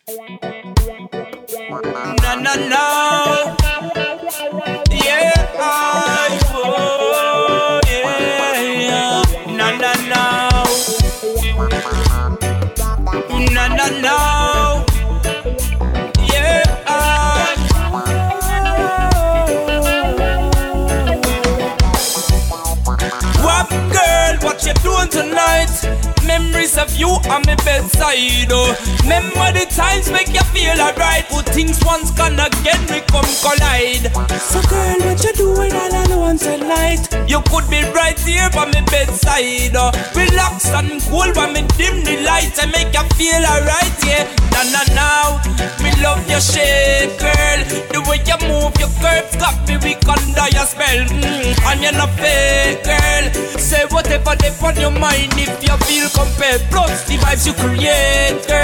No, no, no. Yeah, oh, yeah. No, no, no. No, no, no. Yeah, What girl, what you doing tonight? Memories of you on my bedside, oh. Remember the times make you feel alright. Good things once gone again, we come collide. So girl, what you doing all alone tonight? You could be right here by my bedside, oh. Relax and cool when me dim the lights and make you feel alright, yeah. No, no, no, me love your shape, girl. The way you move your curves got me weak under your spell, and you're not fake, girl. Say whatever they on your mind if you feel compelled. Plus the vibes you create, girl.